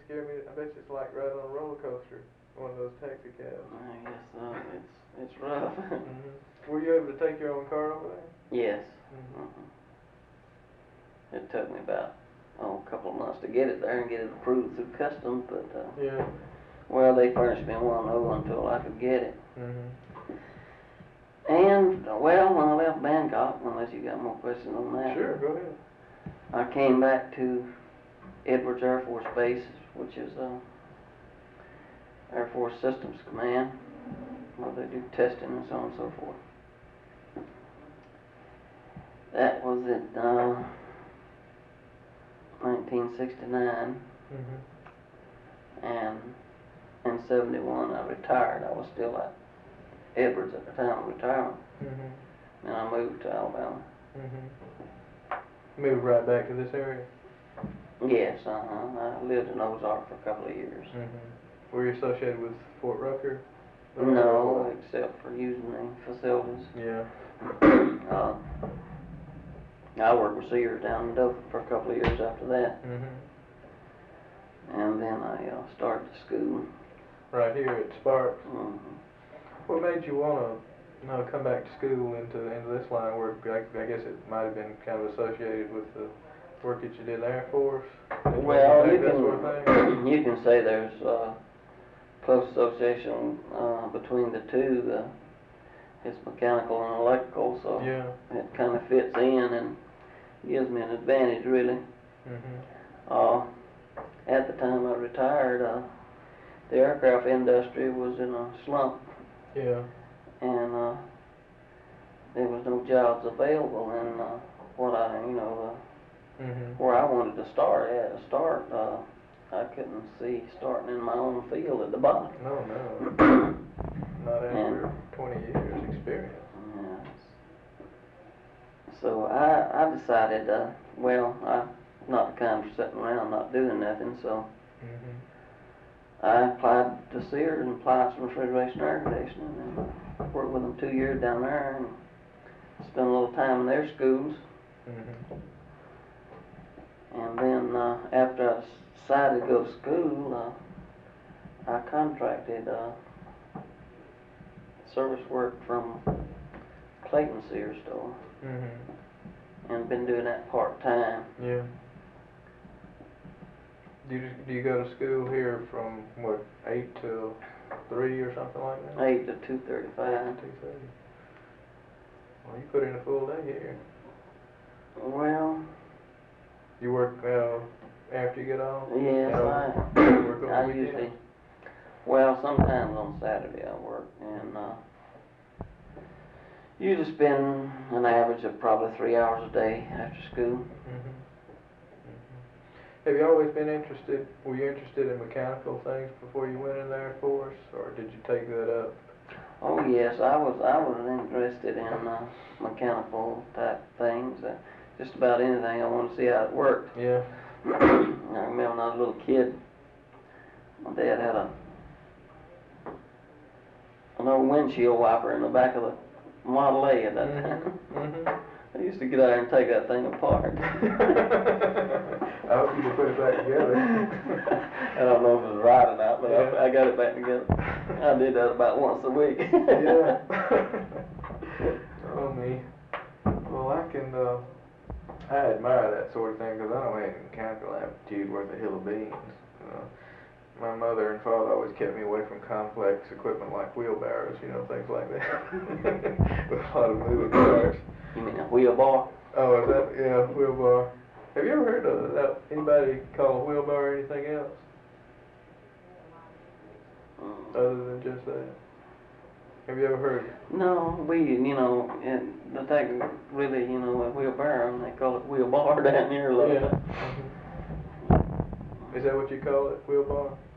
scare me. I bet you it's like riding on a roller coaster, one of those taxi cabs. I guess so. It's rough. Were you able to take your own car over there? Yes. It took me about a couple of months to get it there and get it approved through customs, but yeah. Well, they furnished me one over until I could get it. Mm-hmm. And well, when I left Bangkok, unless you got more questions on that. Sure, go ahead. I came back to Edwards Air Force Base, which is Air Force Systems Command, where they do testing and so on and so forth. That was in 1969, and in 71 I retired. I was still at Edwards at the time of retirement, and I moved to Alabama. Moved right back to this area? Yes, I lived in Ozark for a couple of years. Were you associated with Fort Rucker? No, except for using the facilities. Yeah. I worked with Sears down in Dothan for a couple of years after that. And then I started school. Right here at Sparks? What made you want to come back to school into this line of work? I guess it might have been kind of associated with the work that you did in the Air Force? Well, you can say there's close association between the two. It's mechanical and electrical, so it kind of fits in and gives me an advantage, really. At the time I retired, the aircraft industry was in a slump. Yeah. And there was no jobs available, and where I wanted to start I couldn't see starting in my own field at the bottom. No. Not after 20 years experience. Yes. So I decided, I'm not the kind for sitting around not doing nothing, so I applied to Sears and applied some refrigeration air conditioning and worked with them 2 years down there and spent a little time in their schools. And then after I decided to go to school, I contracted service work from Clayton Sears store, and been doing that part-time. Yeah. Do you go to school here from, 8 till 3 or something like that? 8 to 2:35. 2:30. Well, you put in a full day here. Well, you work after you get off? Yes, I usually, sometimes on Saturday I work, and usually spend an average of probably 3 hours a day after school. Have you always been interested, were you interested in mechanical things before you went in the Air Force, or did you take that up? Oh yes, I was interested in mechanical type things. Just about anything. I wanted to see how it worked. Yeah. I remember when I was a little kid, my dad had an old windshield wiper in the back of the Model A at that time. I used to get out there and take that thing apart. I hope you can put it back together. I don't know if it was right or not, but I got it back together. I did that about once a week. Yeah. Oh, me. Well, I admire that sort of thing because I don't have any mechanical aptitude worth a hill of beans. My mother and father always kept me away from complex equipment like wheelbarrows, things like that. With a lot of moving parts. You mean a wheelbar? Oh, is that? Yeah, wheelbar. Have you ever heard of that? Anybody call a wheelbar anything else? Other than just that? Have you ever heard it? No, the thing really, a wheelbarrow, they call it wheelbar down here a little bit. Is that what you call it, wheelbar?